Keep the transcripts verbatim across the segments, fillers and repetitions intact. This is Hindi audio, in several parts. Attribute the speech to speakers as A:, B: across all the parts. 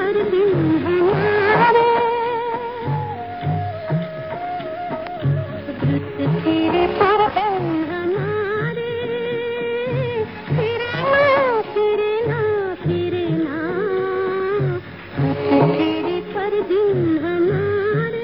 A: पर दिन हमारे रुत तेरे पर दिन हमारे फिरे ना फिरे ना फिरे ना रुत तेरे पर दिन हमारे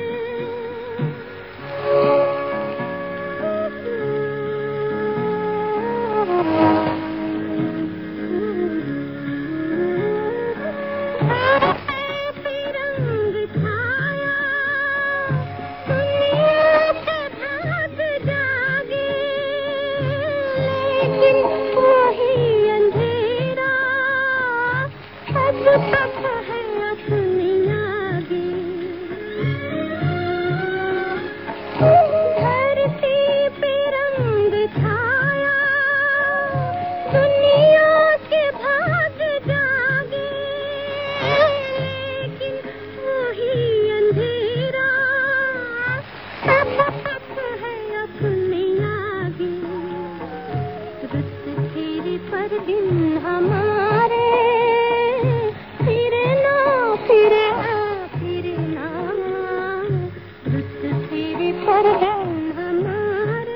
A: पर दिन हमारे फिरे ना फिरे ना फिरे ना रुत तेरे पर दिन हमारे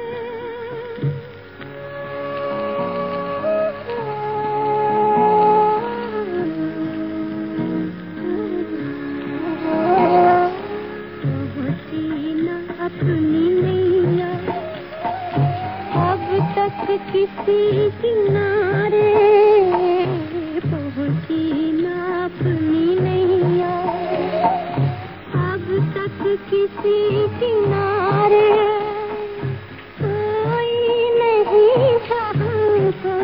A: पहुँची ना अपनी नैया अब तक किसी किनारे पहुँची ना अपनी नैया अब तक किसी किनारे कोई नहीं हमको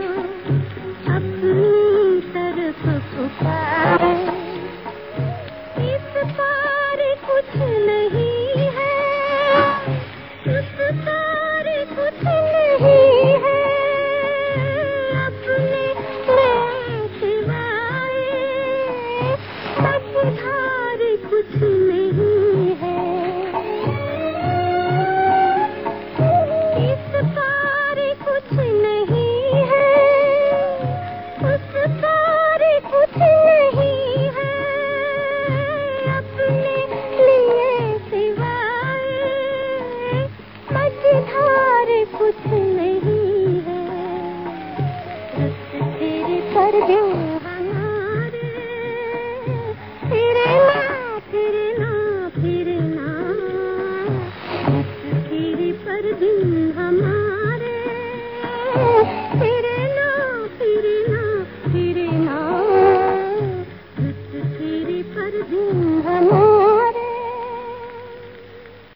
A: अपनी तरफ पुकारे इस पार कुछ नहीं है उस पार कुछ नहीं है अपने सिवाय मझधार कुछ नहीं है इस पार कुछ नहीं है उस पार कुछ नहीं है अपने लिए सिवाय मझधार कुछ